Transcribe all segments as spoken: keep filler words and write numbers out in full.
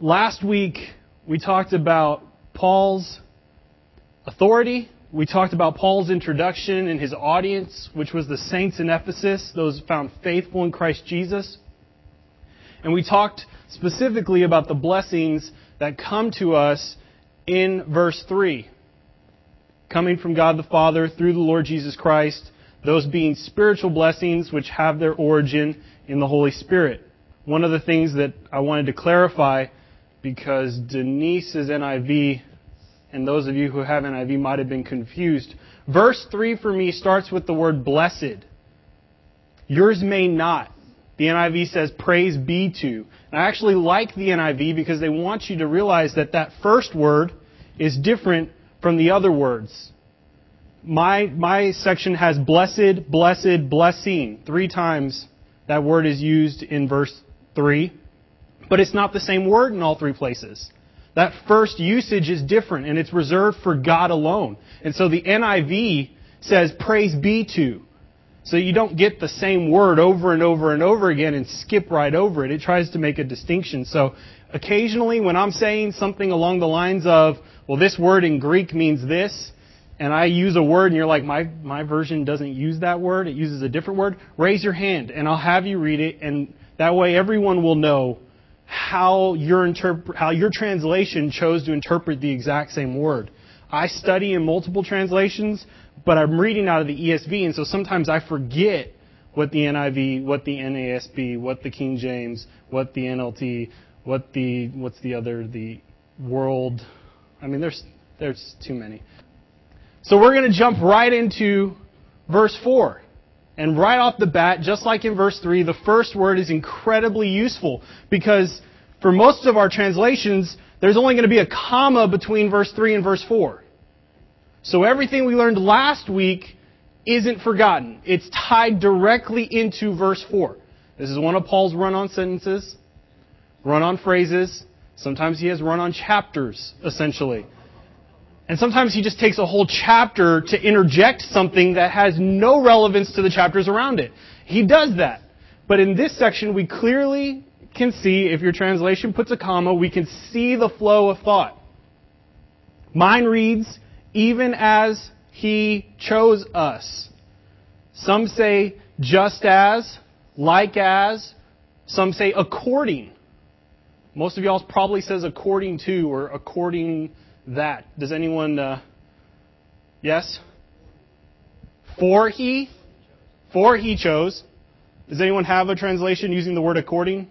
Last week, we talked about Paul's authority. We talked about Paul's introduction and his audience, which was the saints in Ephesus, those found faithful in Christ Jesus. And we talked specifically about the blessings that come to us in verse three. Coming from God the Father through the Lord Jesus Christ, those being spiritual blessings which have their origin in the Holy Spirit. One of the things that I wanted to clarify, because Denise's N I V, and those of you who have N I V might have been confused. Verse three for me starts with the word blessed. Yours may not. The N I V says praise be to. And I actually like the N I V because they want you to realize that that first word is different from the other words. My, my section has blessed, blessed, blessing. Three times that word is used in verse three. But it's not the same word in all three places. That first usage is different, and it's reserved for God alone. And so the N I V says, praise be to. So you don't get the same word over and over and over again and skip right over it. It tries to make a distinction. So occasionally when I'm saying something along the lines of, well, this word in Greek means this, and I use a word and you're like, my, my version doesn't use that word, it uses a different word, raise your hand and I'll have you read it, and that way everyone will know how your interp- how your translation chose to interpret the exact same word. I study in multiple translations, but I'm reading out of the E S V, and so sometimes I forget what the N I V, what the N A S B, what the King James, what the N L T, what the what's the other, the World. I mean, there's there's too many. So we're going to jump right into verse four. And right off the bat, just like in verse three, the first word is incredibly useful because for most of our translations, there's only going to be a comma between verse three and verse four. So everything we learned last week isn't forgotten. It's tied directly into verse four. This is one of Paul's run-on sentences, run-on phrases. Sometimes he has run-on chapters, essentially. And sometimes he just takes a whole chapter to interject something that has no relevance to the chapters around it. He does that. But in this section, we clearly can see, if your translation puts a comma, we can see the flow of thought. Mine reads, even as he chose us. Some say just as, like as. Some say according. Most of y'all probably says according to or according that. Does anyone, uh, yes? For he, for he chose. Does anyone have a translation using the word according?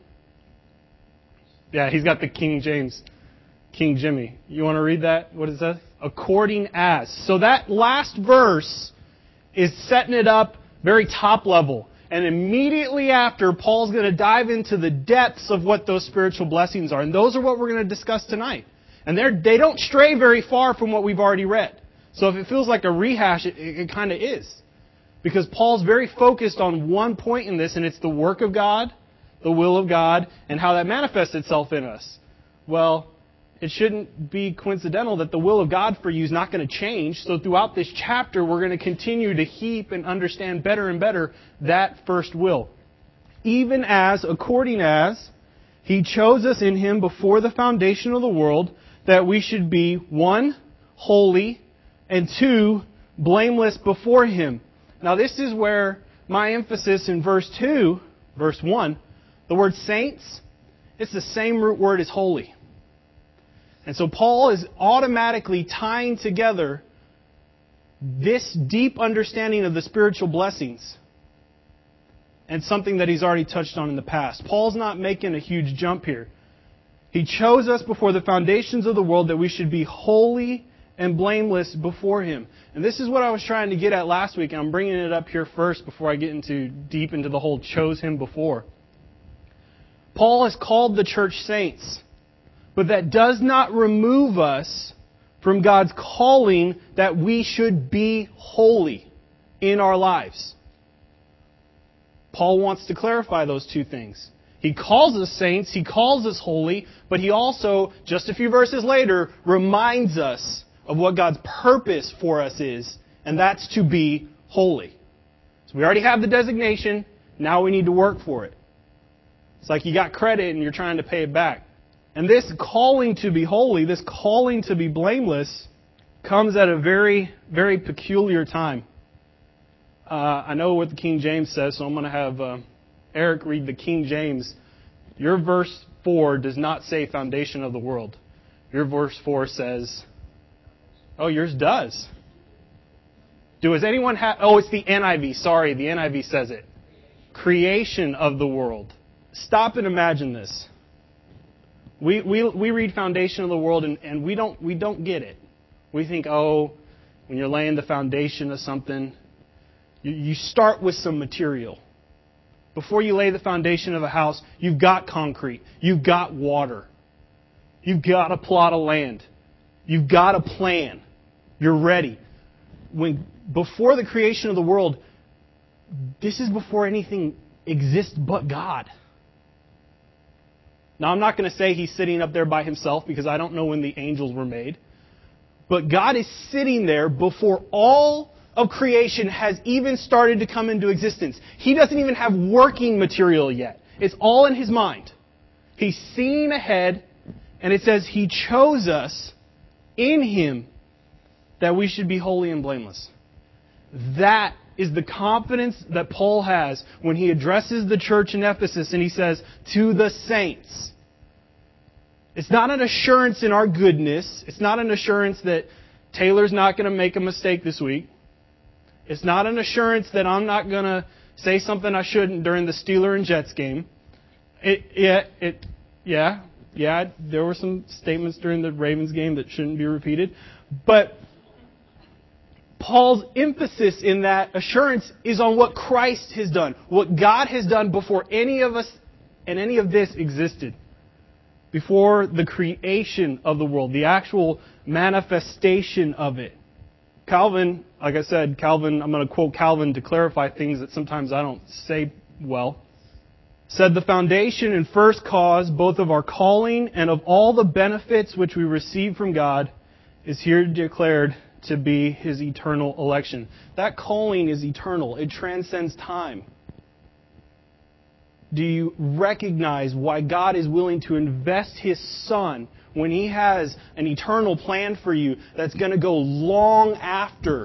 Yeah, he's got the King James, King Jimmy. You want to read that? What is that? According as. So that last verse is setting it up very top level. And immediately after, Paul's going to dive into the depths of what those spiritual blessings are. And those are what we're going to discuss tonight. And they're, they don't stray very far from what we've already read. So if it feels like a rehash, it, it, it kind of is. Because Paul's very focused on one point in this, and it's the work of God, the will of God, and how that manifests itself in us. Well, it shouldn't be coincidental that the will of God for you is not going to change. So throughout this chapter, we're going to continue to heap and understand better and better that first will. Even as, according as, He chose us in Him before the foundation of the world, that we should be, one, holy, and two, blameless before Him. Now this is where my emphasis in verse two, verse one, the word saints, it's the same root word as holy. And so Paul is automatically tying together this deep understanding of the spiritual blessings and something that he's already touched on in the past. Paul's not making a huge jump here. He chose us before the foundations of the world that we should be holy and blameless before Him. And this is what I was trying to get at last week, and I'm bringing it up here first before I get into deep into the whole chose Him before. Paul has called the church saints, but that does not remove us from God's calling that we should be holy in our lives. Paul wants to clarify those two things. He calls us saints, he calls us holy, but he also, just a few verses later, reminds us of what God's purpose for us is, and that's to be holy. So we already have the designation, now we need to work for it. It's like you got credit and you're trying to pay it back. And this calling to be holy, this calling to be blameless, comes at a very, very peculiar time. Uh, I know what the King James says, so I'm going to have uh, Eric read the King James. Your verse four does not say foundation of the world. Your verse four says, oh, yours does. Does anyone have, oh, it's the N I V. Sorry, the N I V says it. Creation of the world. Stop and imagine this. We we we read foundation of the world and, and we don't we don't get it. We think, oh, when you're laying the foundation of something, you, you start with some material. Before you lay the foundation of a house, you've got concrete. You've got water. You've got a plot of land. You've got a plan. You're ready. When before the creation of the world, this is before anything exists but God. Now, I'm not going to say He's sitting up there by Himself because I don't know when the angels were made. But God is sitting there before all of creation has even started to come into existence. He doesn't even have working material yet. It's all in His mind. He's seeing ahead, and it says He chose us in Him that we should be holy and blameless. That is the confidence that Paul has when he addresses the church in Ephesus and he says, to the saints. It's not an assurance in our goodness. It's not an assurance that Taylor's not going to make a mistake this week. It's not an assurance that I'm not going to say something I shouldn't during the Steeler and Jets game. It, yeah, it, yeah, yeah, there were some statements during the Ravens game that shouldn't be repeated. But Paul's emphasis in that assurance is on what Christ has done, what God has done before any of us and any of this existed. Before the creation of the world, the actual manifestation of it. Calvin, like I said, Calvin, I'm going to quote Calvin to clarify things that sometimes I don't say well, said the foundation and first cause both of our calling and of all the benefits which we receive from God is here declared to be His eternal election. That calling is eternal. It transcends time. Do you recognize why God is willing to invest His Son when He has an eternal plan for you that's going to go long after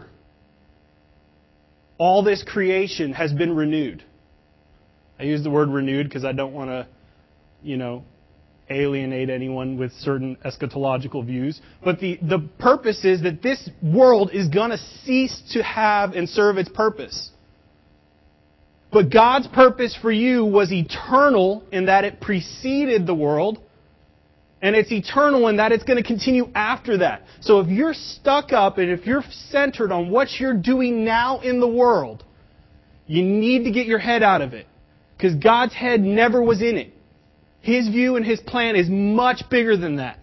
all this creation has been renewed? I use the word renewed because I don't want to, you know, alienate anyone with certain eschatological views. But the, the purpose is that this world is going to cease to have and serve its purpose. But God's purpose for you was eternal in that it preceded the world. And it's eternal in that it's going to continue after that. So if you're stuck up and if you're centered on what you're doing now in the world, you need to get your head out of it. Because God's head never was in it. His view and His plan is much bigger than that.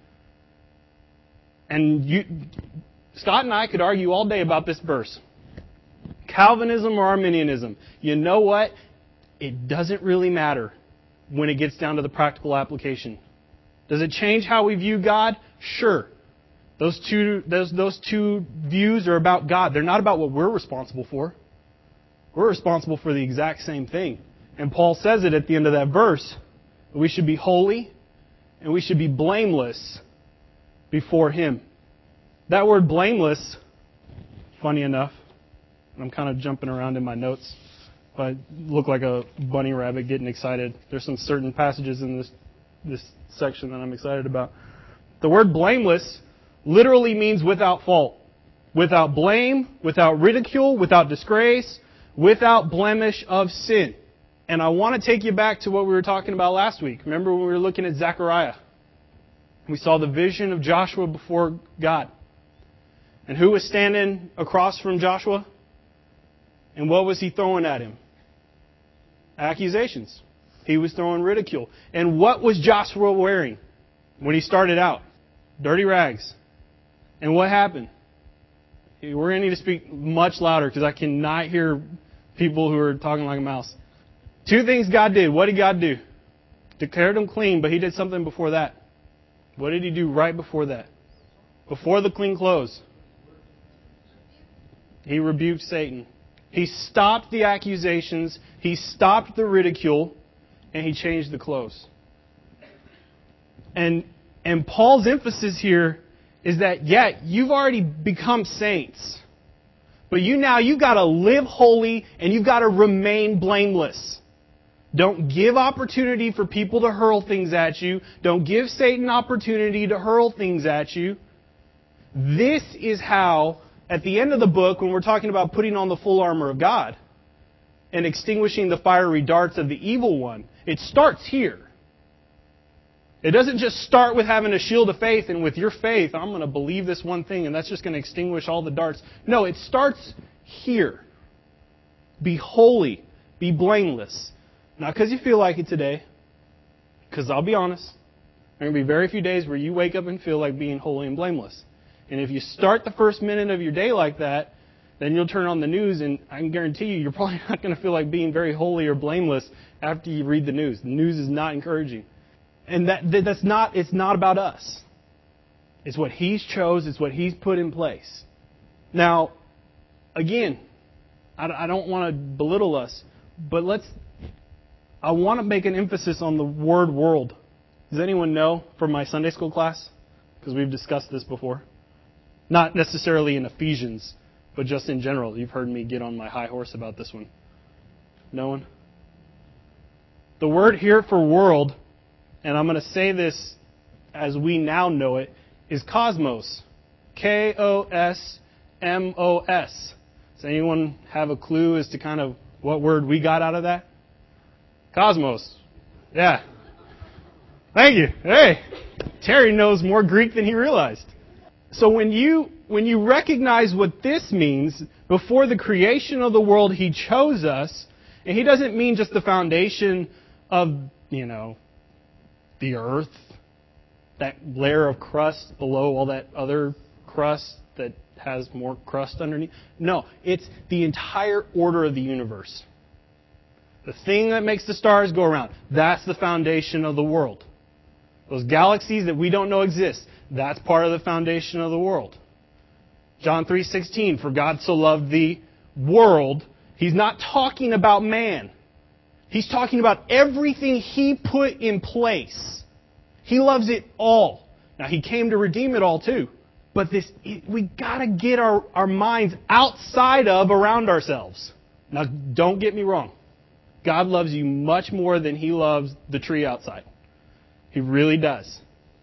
And you, Scott and I could argue all day about this verse. Calvinism or Arminianism. You know what? It doesn't really matter when it gets down to the practical application. Does it change how we view God? Sure. Those two, those, those two views are about God. They're not about what we're responsible for. We're responsible for the exact same thing. And Paul says it at the end of that verse. We should be holy and we should be blameless before Him. That word blameless, funny enough, I'm kind of jumping around in my notes. If I look like a bunny rabbit getting excited. There's some certain passages in this this section that I'm excited about. The word blameless literally means without fault. Without blame, without ridicule, without disgrace, without blemish of sin. And I want to take you back to what we were talking about last week. Remember when we were looking at Zechariah? We saw the vision of Joshua before God. And who was standing across from Joshua? And what was he throwing at him? Accusations. He was throwing ridicule. And what was Joshua wearing when he started out? Dirty rags. And what happened? We're going to need to speak much louder because I cannot hear people who are talking like a mouse. Two things God did. What did God do? Declared him clean, but He did something before that. What did He do right before that? Before the clean clothes. He rebuked Satan. He stopped the accusations, He stopped the ridicule, and He changed the clothes. And and Paul's emphasis here is that, yeah, you've already become saints. But you now, you've got to live holy and you've got to remain blameless. Don't give opportunity for people to hurl things at you. Don't give Satan opportunity to hurl things at you. This is how, at the end of the book, when we're talking about putting on the full armor of God and extinguishing the fiery darts of the evil one, it starts here. It doesn't just start with having a shield of faith and with your faith, I'm going to believe this one thing and that's just going to extinguish all the darts. No, it starts here. Be holy. Be blameless. Not because you feel like it today. Because I'll be honest, there are going to be very few days where you wake up and feel like being holy and blameless. And if you start the first minute of your day like that, then you'll turn on the news and I can guarantee you, you're probably not going to feel like being very holy or blameless after you read the news. The news is not encouraging. And that, that that's not, it's not about us. It's what He's chose. It's what He's put in place. Now, again, I, I don't want to belittle us, but let's, I want to make an emphasis on the word world. Does anyone know from my Sunday school class? Because we've discussed this before. Not necessarily in Ephesians, but just in general. You've heard me get on my high horse about this one. No one? The word here for world, and I'm going to say this as we now know it, is cosmos. K O S M O S. Does anyone have a clue as to kind of what word we got out of that? Cosmos. Yeah. Thank you. Hey, Terry knows more Greek than he realized. So when you when you recognize what this means, before the creation of the world, He chose us, and He doesn't mean just the foundation of, you know, the earth, that layer of crust below all that other crust that has more crust underneath. No, it's the entire order of the universe. The thing that makes the stars go around, that's the foundation of the world. Those galaxies that we don't know exist, that's part of the foundation of the world. John three sixteen, for God so loved the world. He's not talking about man. He's talking about everything He put in place. He loves it all. Now, He came to redeem it all too. But this, we got to get our, our minds outside of, around ourselves. Now, don't get me wrong. God loves you much more than He loves the tree outside. He really does.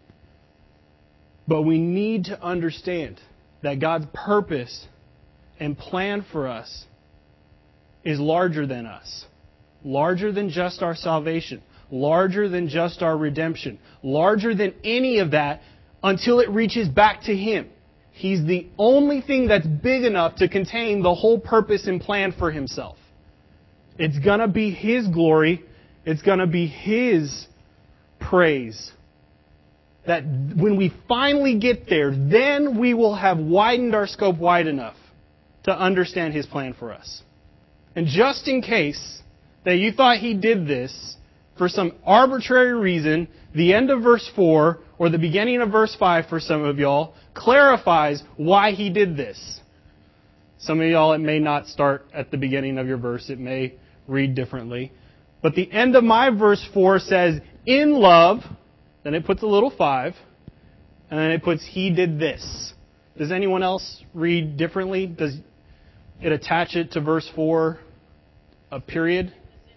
But we need to understand that God's purpose and plan for us is larger than us. Larger than just our salvation. Larger than just our redemption. Larger than any of that until it reaches back to Him. He's the only thing that's big enough to contain the whole purpose and plan for Himself. It's going to be His glory. It's going to be His praise. That when we finally get there, then we will have widened our scope wide enough to understand His plan for us. And just in case that you thought He did this for some arbitrary reason, the end of verse four or the beginning of verse five for some of y'all clarifies why He did this. Some of y'all, it may not start at the beginning of your verse. It may read differently. But the end of my verse four says, in love, then it puts a little five, and then it puts, He did this. Does anyone else read differently? Does it attach it to verse four, a period?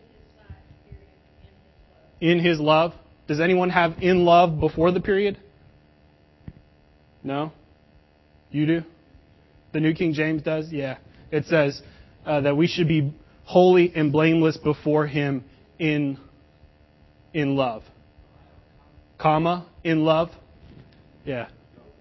In His love. Does anyone have in love before the period? No? You do? The New King James does? Yeah. It says uh, that we should be holy and blameless before Him in, in love. Comma, in love? Yeah.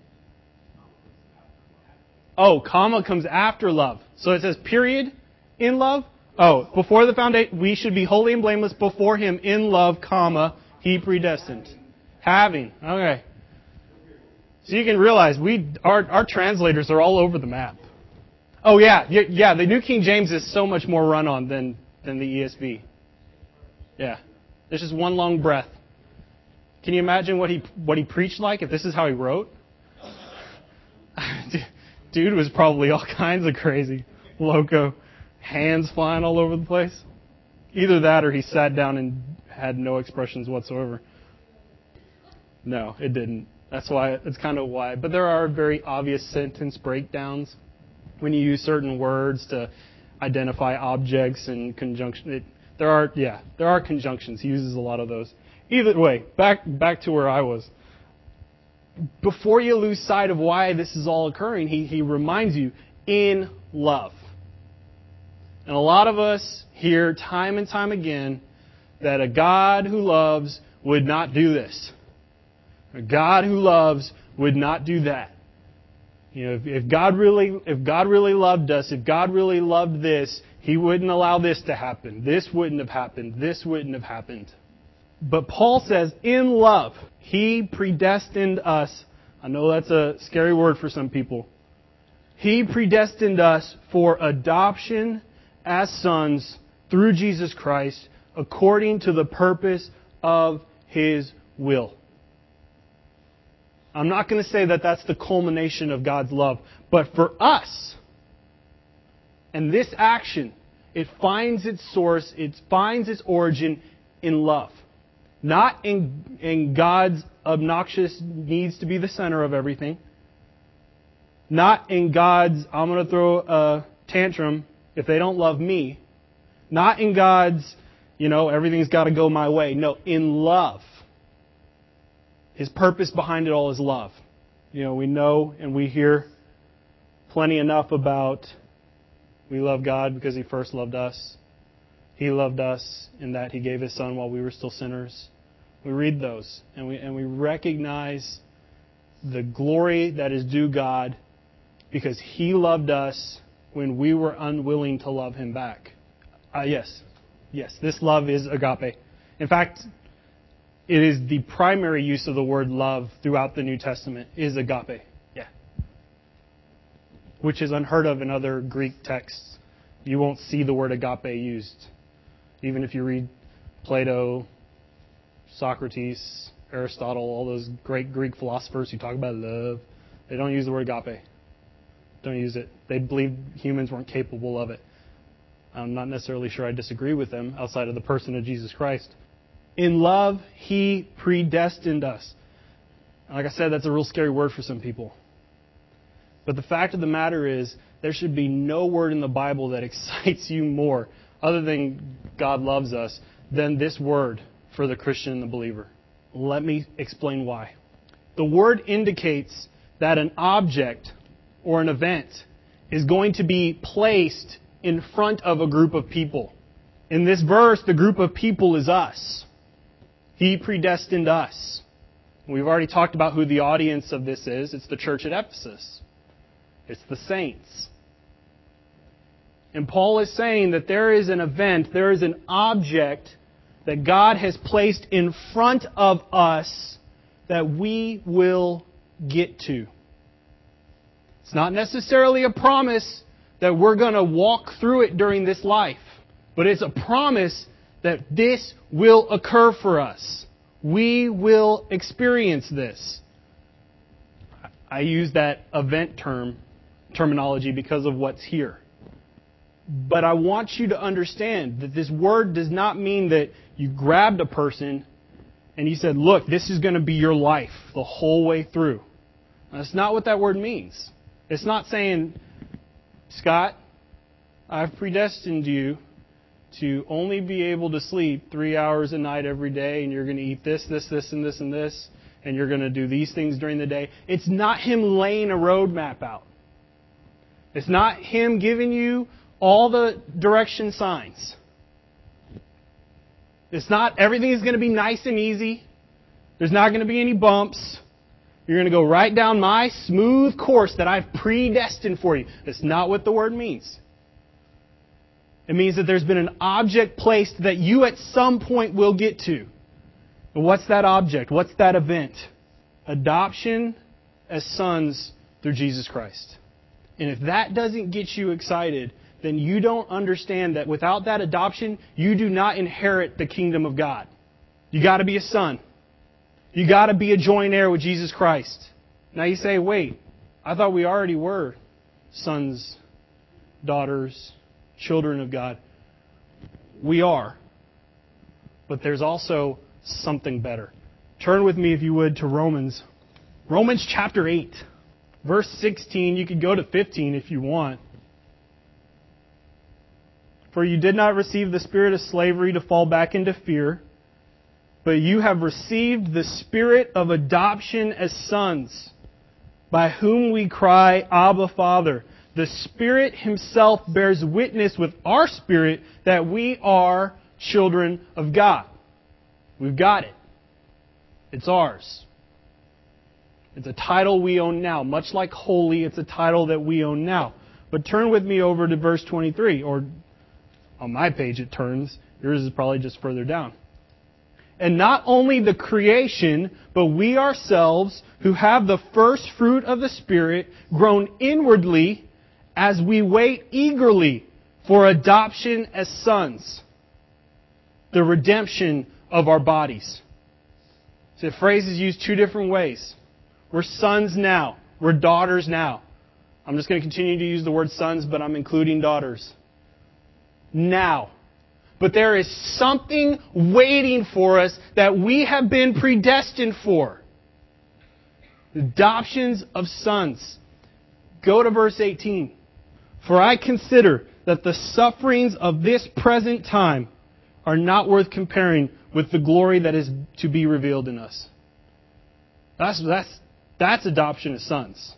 Oh, comma comes after love. So it says period, in love? Oh, before the foundation, we should be holy and blameless before Him in love, comma, He predestined. Having. Okay. So you can realize we our our translators are all over the map. Oh yeah, yeah. The New King James is so much more run-on than than the E S V. Yeah, there's just one long breath. Can you imagine what he what he preached like if this is how he wrote? Dude was probably all kinds of crazy, loco, hands flying all over the place. Either that or he sat down and had no expressions whatsoever. No, it didn't. That's why, that's kind of why. But there are very obvious sentence breakdowns when you use certain words to identify objects and conjunction. It, there are, yeah, there are conjunctions. He uses a lot of those. Either way, back back to where I was. Before you lose sight of why this is all occurring, he, he reminds you, in love. And a lot of us hear time and time again that a God who loves would not do this. A God who loves would not do that. You know, if, if God really, if God really loved us, if God really loved this, He wouldn't allow this to happen. This wouldn't have happened. This wouldn't have happened. But Paul says, in love, He predestined us. I know that's a scary word for some people. He predestined us for adoption as sons through Jesus Christ, according to the purpose of His will. I'm not going to say that that's the culmination of God's love, but for us, and this action, it finds its source, it finds its origin in love. Not in, in God's obnoxious needs to be the center of everything. Not in God's, I'm going to throw a tantrum if they don't love me. Not in God's, you know, everything's got to go my way. No, in love. His purpose behind it all is love. You know, we know and we hear plenty enough about we love God because He first loved us. He loved us in that He gave His Son while we were still sinners. We read those and we and we recognize the glory that is due God because He loved us when we were unwilling to love Him back. Uh, yes, yes, this love is agape. In fact, it is the primary use of the word love throughout the New Testament is agape. Yeah. Which is unheard of in other Greek texts. You won't see the word agape used. Even if you read Plato, Socrates, Aristotle, all those great Greek philosophers who talk about love, they don't use the word agape. Don't use it. They believe humans weren't capable of it. I'm not necessarily sure I disagree with them outside of the person of Jesus Christ. In love, He predestined us. Like I said, that's a real scary word for some people. But the fact of the matter is, there should be no word in the Bible that excites you more, other than God loves us, than this word for the Christian and the believer. Let me explain why. The word indicates that an object or an event is going to be placed in front of a group of people. In this verse, the group of people is us. He predestined us. We've already talked about who the audience of this is. It's the church at Ephesus. It's the saints. And Paul is saying that there is an event, there is an object that God has placed in front of us that we will get to. It's not necessarily a promise that we're going to walk through it during this life, but it's a promise that this will occur for us. We will experience this. I use that event term, terminology because of what's here. But I want you to understand that this word does not mean that you grabbed a person and you said, look, this is going to be your life the whole way through. That's not what that word means. It's not saying, Scott, I've predestined you to only be able to sleep three hours a night every day, and you're going to eat this, this, this, and this, and this, and you're going to do these things during the day. It's not Him laying a roadmap out. It's not Him giving you all the direction signs. It's not everything is going to be nice and easy. There's not going to be any bumps. You're going to go right down my smooth course that I've predestined for you. That's not what the word means. It means that there's been an object placed that you at some point will get to. And what's that object? What's that event? Adoption as sons through Jesus Christ. And if that doesn't get you excited, then you don't understand that without that adoption, you do not inherit the kingdom of God. You got to be a son. You got to be a joint heir with Jesus Christ. Now you say, wait, I thought we already were sons, daughters, children of God. We are. But there's also something better. Turn with me, if you would, to Romans. Romans chapter eight, verse sixteen. You could go to fifteen if you want. For you did not receive the spirit of slavery to fall back into fear, but you have received the spirit of adoption as sons, by whom we cry, Abba, Father. The Spirit Himself bears witness with our spirit that we are children of God. We've got it. It's ours. It's a title we own now. Much like holy, it's a title that we own now. But turn with me over to verse twenty-three, or on my page it turns. Yours is probably just further down. And not only the creation, but we ourselves, who have the first fruit of the Spirit, groan inwardly as we wait eagerly for adoption as sons, the redemption of our bodies. So the phrase is used two different ways. We're sons now. We're daughters now. I'm just going to continue to use the word sons, but I'm including daughters. Now. But there is something waiting for us that we have been predestined for. Adoptions of sons. Go to verse eighteen. For I consider that the sufferings of this present time are not worth comparing with the glory that is to be revealed in us. That's, that's, that's adoption as sons.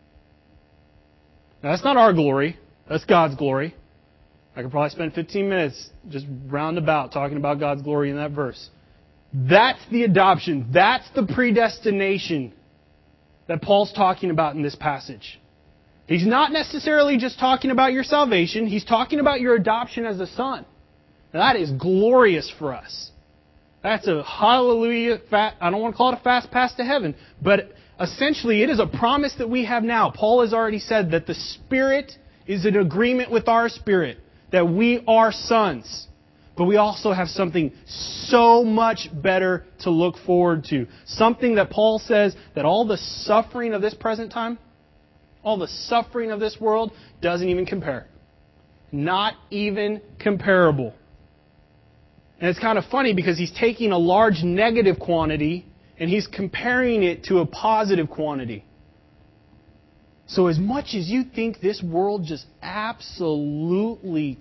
Now, that's not our glory. That's God's glory. I could probably spend fifteen minutes just roundabout talking about God's glory in that verse. That's the adoption. That's the predestination that Paul's talking about in this passage. He's not necessarily just talking about your salvation. He's talking about your adoption as a son. Now, that is glorious for us. That's a hallelujah, fat, I don't want to call it a fast pass to heaven, but essentially it is a promise that we have now. Paul has already said that the Spirit is in agreement with our spirit, that we are sons. But we also have something so much better to look forward to. Something that Paul says that all the suffering of this present time, all the suffering of this world doesn't even compare. Not even comparable. And it's kind of funny because he's taking a large negative quantity and he's comparing it to a positive quantity. So as much as you think this world just absolutely,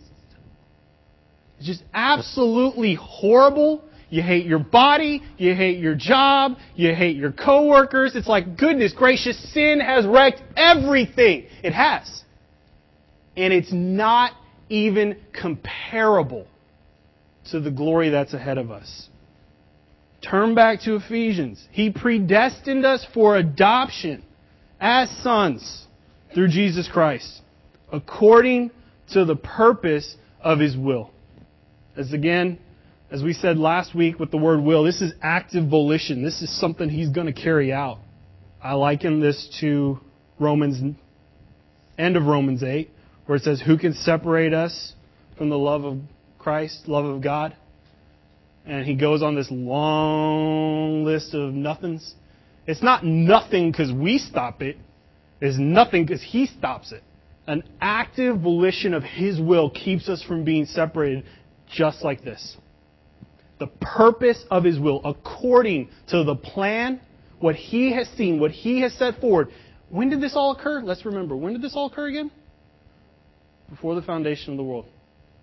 just absolutely horrible, you hate your body, you hate your job, you hate your coworkers, it's like, goodness gracious, sin has wrecked everything. It has. And it's not even comparable to the glory that's ahead of us. Turn back to Ephesians. He predestined us for adoption as sons through Jesus Christ, according to the purpose of His will. As again, as we said last week with the word will, this is active volition. This is something He's going to carry out. I liken this to Romans, end of Romans eight, where it says, who can separate us from the love of Christ, love of God? And he goes on this long list of nothings. It's not nothing because we stop it. It's nothing because He stops it. An active volition of His will keeps us from being separated just like this. The purpose of His will, according to the plan, what He has seen, what He has set forward. When did this all occur? Let's remember. When did this all occur again? Before the foundation of the world.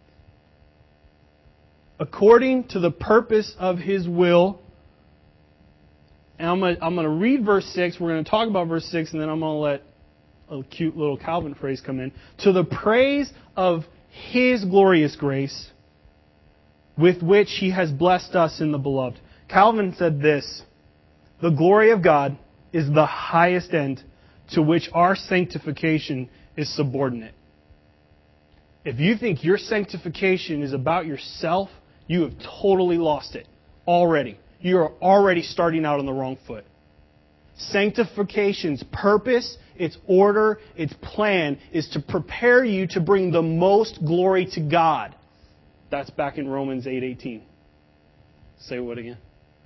According to the purpose of His will. And I'm going, to, I'm going to read verse six. We're going to talk about verse six, and then I'm going to let a cute little Calvin phrase come in. To the praise of His glorious grace, with which He has blessed us in the Beloved. Calvin said this, the glory of God is the highest end to which our sanctification is subordinate. If you think your sanctification is about yourself, you have totally lost it already. You are already starting out on the wrong foot. Sanctification's purpose, its order, its plan is to prepare you to bring the most glory to God. That's back in Romans eight eighteen. Say what again?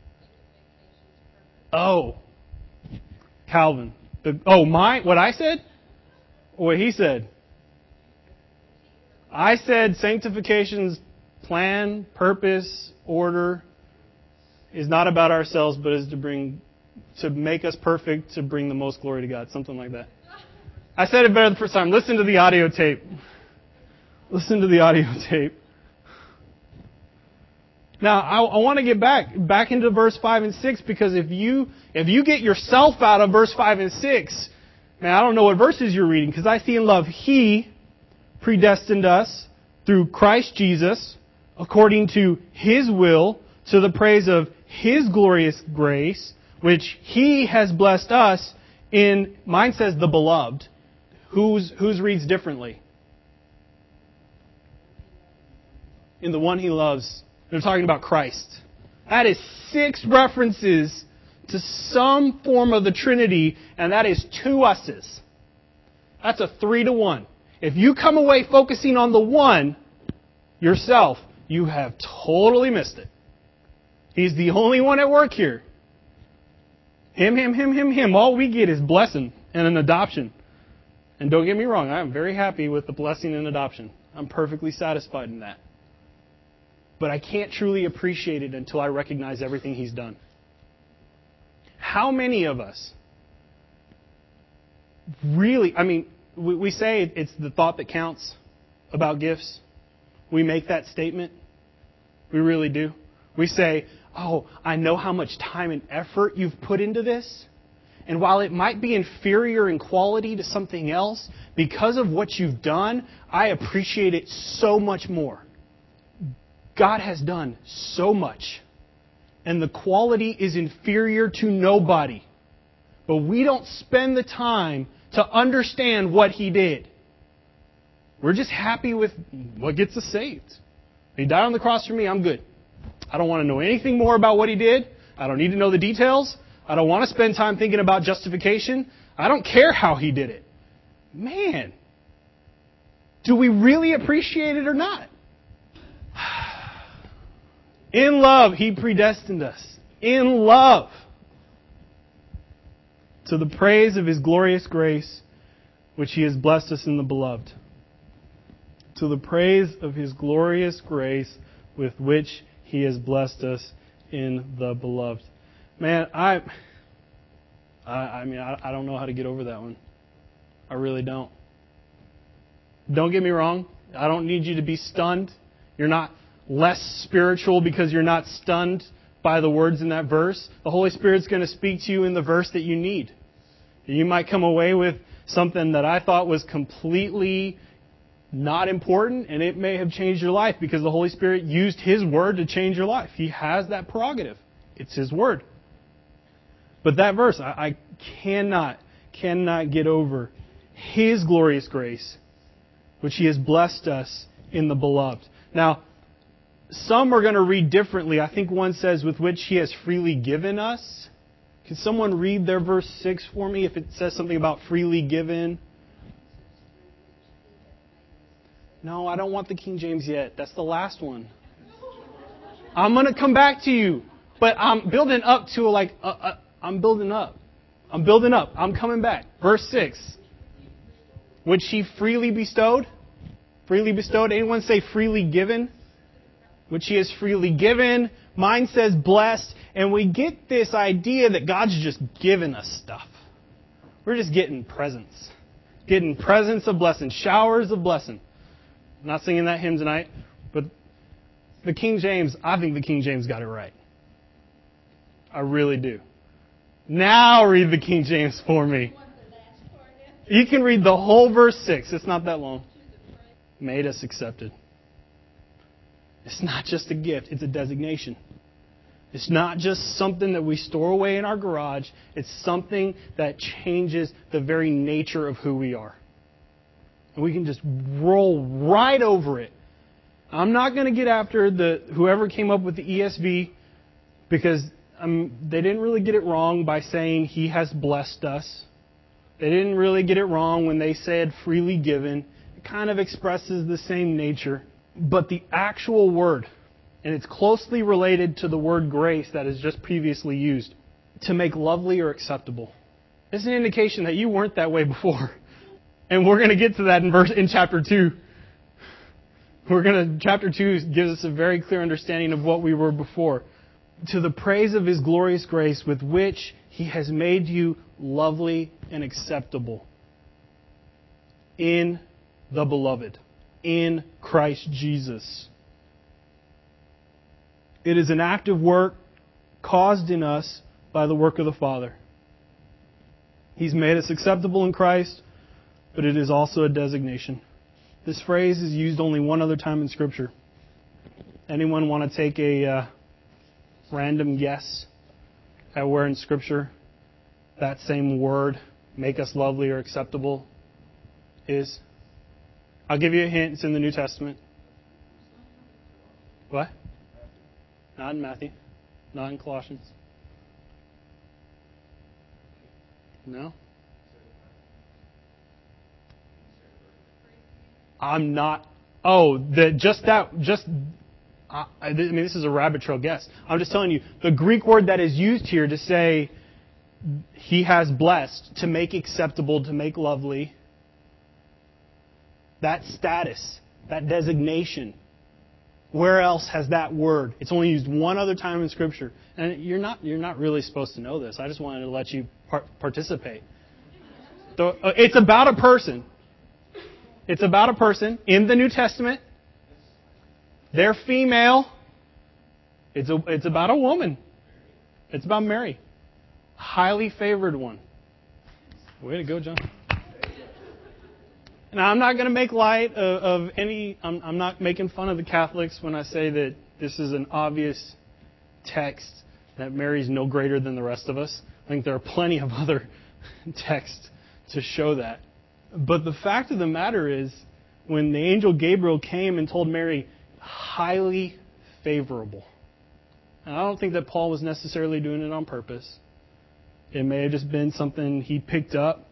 Oh, Calvin. The, oh, my, what I said? Or what he said? I said sanctification's plan, purpose, order, is not about ourselves, but is to bring, to make us perfect, to bring the most glory to God. Something like that. I said it better the first time. Listen to the audio tape. Listen to the audio tape. Now, I, I want to get back, back into verse five and six, because if you, if you get yourself out of verse five and six, man, I don't know what verses you're reading, because I see in love, He predestined us through Christ Jesus, according to His will, to the praise of His glorious grace, which He has blessed us in, mine says the beloved. Whose, whose reads differently? In the one He loves. They're talking about Christ. That is six references to some form of the Trinity, and that is two us's. That's a three to one. If you come away focusing on the one yourself, you have totally missed it. He's the only one at work here. Him, him, him, him, him. All we get is blessing and an adoption. And don't get me wrong, I am very happy with the blessing and adoption. I'm perfectly satisfied in that. But I can't truly appreciate it until I recognize everything He's done. How many of us really, I mean, we, we say it's the thought that counts about gifts. We make that statement. We really do. We say, oh, I know how much time and effort you've put into this. And while it might be inferior in quality to something else, because of what you've done, I appreciate it so much more. God has done so much. And the quality is inferior to nobody. But we don't spend the time to understand what He did. We're just happy with what gets us saved. He died on the cross for me, I'm good. I don't want to know anything more about what He did. I don't need to know the details. I don't want to spend time thinking about justification. I don't care how He did it. Man, do we really appreciate it or not? In love, He predestined us. In love. To the praise of His glorious grace, which He has blessed us in the beloved. To the praise of His glorious grace, with which He has blessed us in the beloved. Man, I, I, I mean, I, I don't know how to get over that one. I really don't. Don't get me wrong. I don't need you to be stunned. You're not less spiritual because you're not stunned by the words in that verse. The Holy Spirit's going to speak to you in the verse that you need. You might come away with something that I thought was completely not important, and it may have changed your life because the Holy Spirit used His Word to change your life. He has that prerogative. It's His Word. But that verse, I, I cannot, cannot get over His glorious grace, which He has blessed us in the beloved. Now, some are going to read differently. I think one says, with which He has freely given us. Can someone read their verse six for me if it says something about freely given? No, I don't want the King James yet. That's the last one. I'm going to come back to you. But I'm building up to like, uh, uh, I'm building up. I'm building up. I'm coming back. Verse six. Which He freely bestowed? Freely bestowed. Anyone say freely given? Which He has freely given. Mine says blessed. And we get this idea that God's just giving us stuff. We're just getting presents. Getting presents of blessing. Showers of blessing. I'm not singing that hymn tonight. But the King James, I think the King James got it right. I really do. Now read the King James for me. You can read the whole verse six. It's not that long. Made us accepted. It's not just a gift. It's a designation. It's not just something that we store away in our garage. It's something that changes the very nature of who we are. And we can just roll right over it. I'm not going to get after the whoever came up with the E S V because um, they didn't really get it wrong by saying He has blessed us. They didn't really get it wrong when they said freely given. It kind of expresses the same nature. But the actual word, and it's closely related to the word grace that is just previously used, to make lovely or acceptable. It's an indication that you weren't that way before. And we're going to get to that in verse in chapter two. We're going to chapter two gives us a very clear understanding of what we were before. to the praise of His glorious grace with which He has made you lovely and acceptable in the Beloved, in Christ Jesus. It is an active work caused in us by the work of the Father. He's made us acceptable in Christ, but it is also a designation. This phrase is used only one other time in Scripture. Anyone want to take a uh, random guess at where in Scripture that same word, make us lovely or acceptable, is? I'll give you a hint. It's in the New Testament. What? Not in Matthew. Not in Colossians. No? I'm not. Oh, the, just that, just, I, I mean, this is a rabbit trail guess. I'm just telling you, the Greek word that is used here to say He has blessed, to make acceptable, to make lovely, that status, that designation, where else has that word? It's only used one other time in Scripture. And you're not you're not really supposed to know this. I just wanted to let you par- participate. So, uh, it's about a person. It's about a person in the New Testament. They're female. It's a, it's about a woman. It's about Mary. Highly favored one. Way to go, John. Now, I'm not going to make light of, of any... I'm, I'm not making fun of the Catholics when I say that this is an obvious text that Mary's no greater than the rest of us. I think there are plenty of other texts to show that. But the fact of the matter is, when the angel Gabriel came and told Mary, highly favorable. And I don't think that Paul was necessarily doing it on purpose. It may have just been something he picked up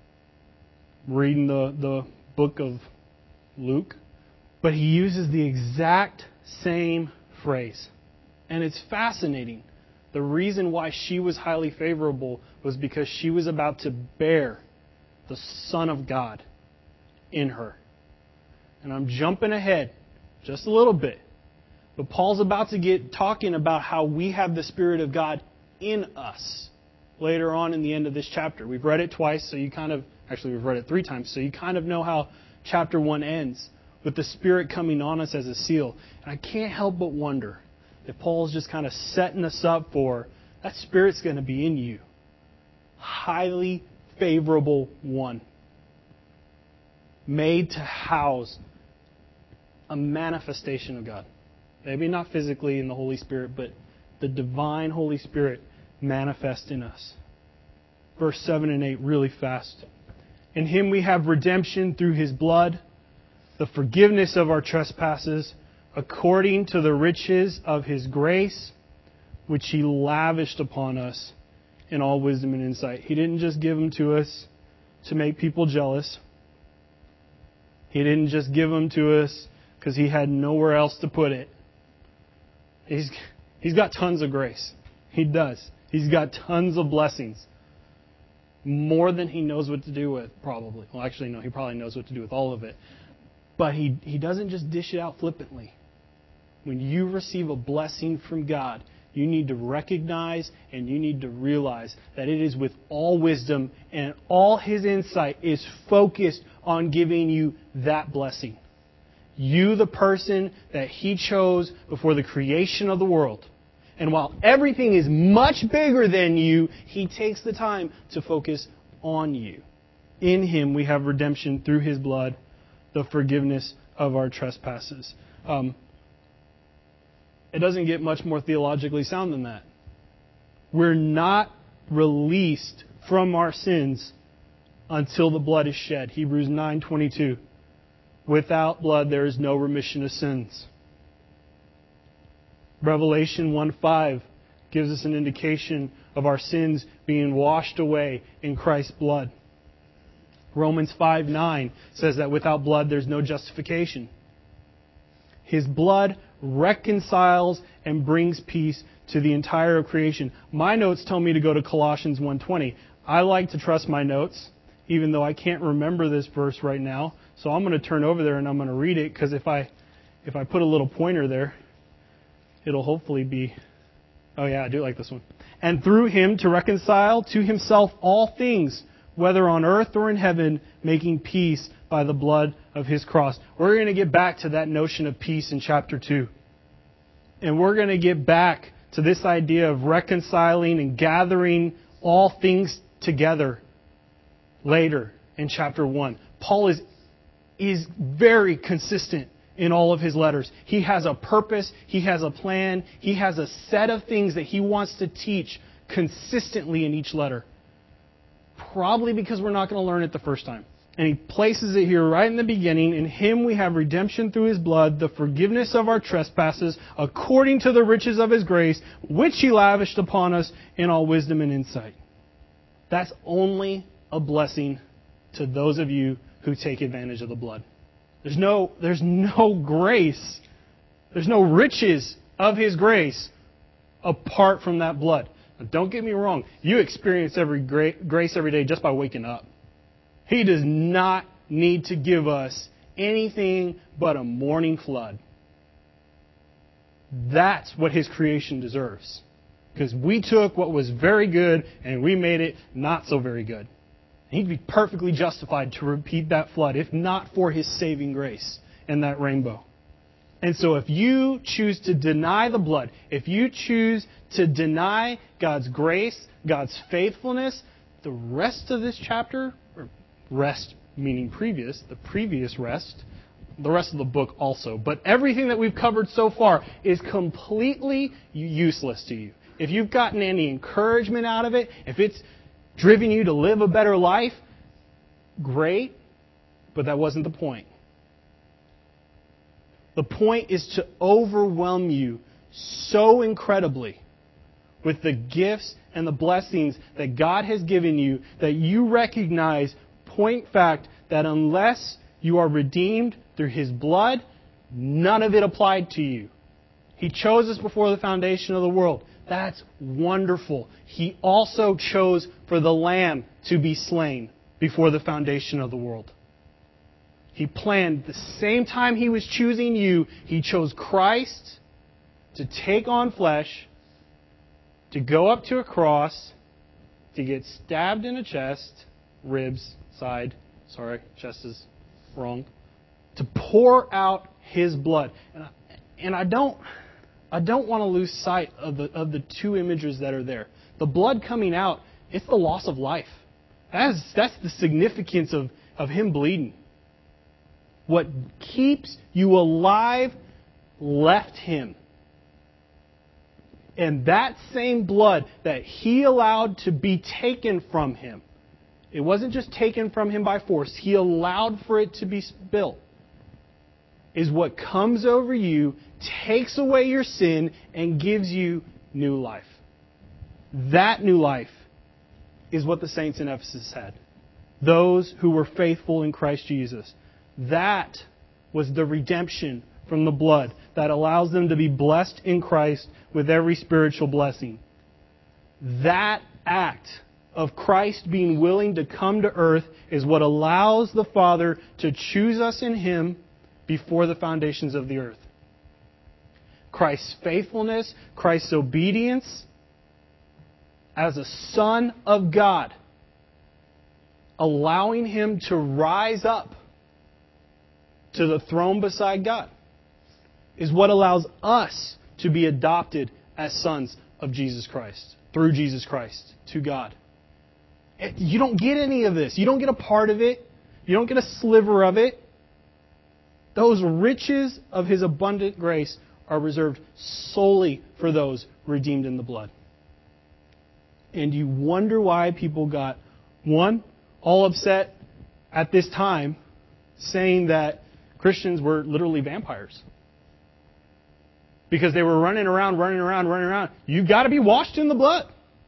reading the, the book of Luke. But he uses the exact same phrase. And it's fascinating. The reason why she was highly favorable was because she was about to bear the Son of God in her. And I'm jumping ahead just a little bit. But Paul's about to get talking about how we have the Spirit of God in us later on in the end of this chapter. We've read it twice, so you kind of... Actually, we've read it three times, so you kind of know how chapter one ends, with the Spirit coming on us as a seal. And I can't help but wonder if Paul's just kind of setting us up for, that Spirit's going to be in you. Highly favorable one. Made to house a manifestation of God. Maybe not physically in the Holy Spirit, but the divine Holy Spirit manifest in us. Verse seven and eight, really fast. In Him we have redemption through His blood, the forgiveness of our trespasses, according to the riches of His grace, which He lavished upon us in all wisdom and insight. He didn't just give them to us to make people jealous. He didn't just give them to us because He had nowhere else to put it. He's, he's got tons of grace. He does. He's got tons of blessings. More than He knows what to do with, probably. Well, actually, no, He probably knows what to do with all of it. But He, he doesn't just dish it out flippantly. When you receive a blessing from God, you need to recognize and you need to realize that it is with all wisdom, and all His insight is focused on giving you that blessing. You, the person that He chose before the creation of the world. And while everything is much bigger than you, He takes the time to focus on you. In Him we have redemption through His blood, the forgiveness of our trespasses. Um, it doesn't get much more theologically sound than that. We're not released from our sins until the blood is shed. Hebrews nine twenty-two. Without blood there is no remission of sins. Revelation one five gives us an indication of our sins being washed away in Christ's blood. Romans five nine says that without blood there's no justification. His blood reconciles and brings peace to the entire creation. My notes tell me to go to Colossians one twenty. I like to trust my notes, even though I can't remember this verse right now. So I'm going to turn over there and I'm going to read it, because if I if I put a little pointer there, it'll hopefully be Oh yeah, I do like this one. And through him to reconcile to himself all things, whether on earth or in heaven, making peace by the blood of his cross. We're going to get back to that notion of peace in chapter two. And we're going to get back to this idea of reconciling and gathering all things together later in chapter one. Paul is, is very consistent in all of his letters. He has a purpose. He has a plan. He has a set of things that he wants to teach consistently in each letter. Probably because we're not going to learn it the first time. And he places it here right in the beginning. In him we have redemption through his blood, the forgiveness of our trespasses, according to the riches of his grace, which he lavished upon us in all wisdom and insight. That's only a blessing to those of you who take advantage of the blood. There's no, there's no grace. There's no riches of his grace apart from that blood. Now, don't get me wrong. You experience every gra- grace every day just by waking up. He does not need to give us anything but a morning flood. That's what his creation deserves. Because we took what was very good and we made it not so very good. He'd be perfectly justified to repeat that flood, if not for his saving grace and that rainbow. And so if you choose to deny the blood, if you choose to deny God's grace, God's faithfulness, the rest of this chapter, or rest meaning previous, the previous rest, the rest of the book also, but everything that we've covered so far is completely useless to you. If you've gotten any encouragement out of it, if it's driven you to live a better life, great, but that wasn't the point. The point is to overwhelm you so incredibly with the gifts and the blessings that God has given you that you recognize, point fact, that unless you are redeemed through his blood, none of it applied to you. He chose us before the foundation of the world. That's wonderful. He also chose for the Lamb to be slain before the foundation of the world. He planned the same time he was choosing you, he chose Christ to take on flesh, to go up to a cross, to get stabbed in the chest, ribs, side, sorry, chest is wrong, to pour out his blood. And I, and I don't... I don't want to lose sight of the of the two images that are there. The blood coming out, it's the loss of life. That's, that's the significance of, of him bleeding. What keeps you alive left him. And that same blood that he allowed to be taken from him, it wasn't just taken from him by force. He allowed for it to be spilled. Is what comes over you, takes away your sin, and gives you new life. That new life is what the saints in Ephesus had. Those who were faithful in Christ Jesus. That was the redemption from the blood that allows them to be blessed in Christ with every spiritual blessing. That act of Christ being willing to come to earth is what allows the Father to choose us in him before the foundations of the earth. Christ's faithfulness, Christ's obedience as a Son of God, allowing him to rise up to the throne beside God, is what allows us to be adopted as sons of Jesus Christ, through Jesus Christ, to God. You don't get any of this. You don't get a part of it. You don't get a sliver of it. Those riches of his abundant grace are reserved solely for those redeemed in the blood. And you wonder why people got, one, all upset at this time, saying that Christians were literally vampires. Because they were running around, running around, running around. You've got to be washed in the blood.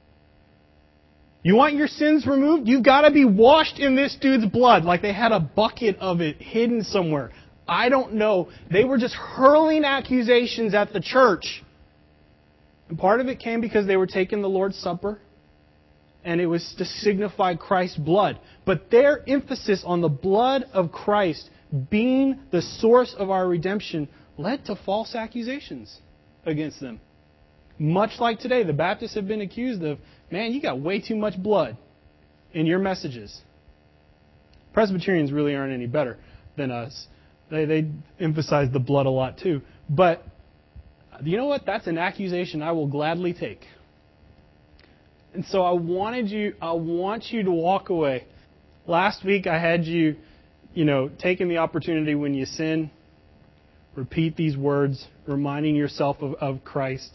You want your sins removed? You've got to be washed in this dude's blood. Like they had a bucket of it hidden somewhere. I don't know. They were just hurling accusations at the church. And part of it came because they were taking the Lord's Supper. And it was to signify Christ's blood. But their emphasis on the blood of Christ being the source of our redemption led to false accusations against them. Much like today, the Baptists have been accused of, man, you got way too much blood in your messages. Presbyterians really aren't any better than us. They, they emphasize the blood a lot too. But you know what? That's an accusation I will gladly take. And so I wanted you, I want you to walk away. Last week I had you, you know, taking the opportunity when you sin, repeat these words, reminding yourself of, of Christ.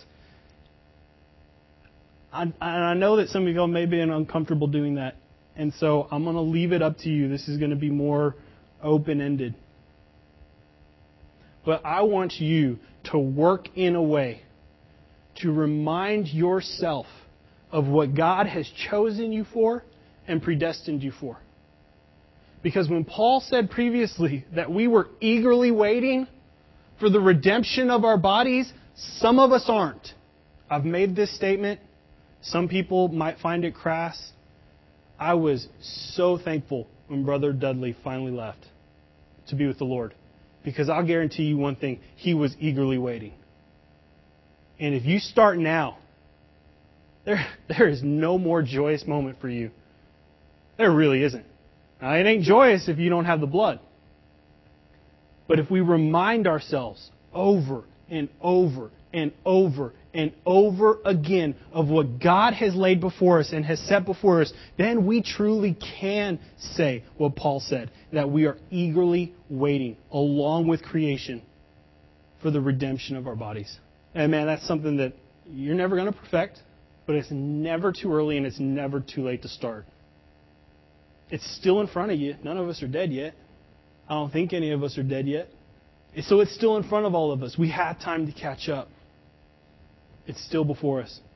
I, and I know that some of you may be uncomfortable doing that. And so I'm going to leave it up to you. This is going to be more open-ended. But I want you to work in a way to remind yourself of what God has chosen you for and predestined you for. Because when Paul said previously that we were eagerly waiting for the redemption of our bodies, some of us aren't. I've made this statement. Some people might find it crass. I was so thankful when Brother Dudley finally left to be with the Lord. Because I'll guarantee you one thing, he was eagerly waiting. And if you start now, there, there is no more joyous moment for you. There really isn't. Now, it ain't joyous if you don't have the blood. But if we remind ourselves over and over and over and over again of what God has laid before us and has set before us, then we truly can say what Paul said, that we are eagerly waiting, along with creation, for the redemption of our bodies. And man, that's something that you're never going to perfect, but it's never too early and it's never too late to start. It's still in front of you. None of us are dead yet. I don't think any of us are dead yet. So it's still in front of all of us. We have time to catch up. It's still before us.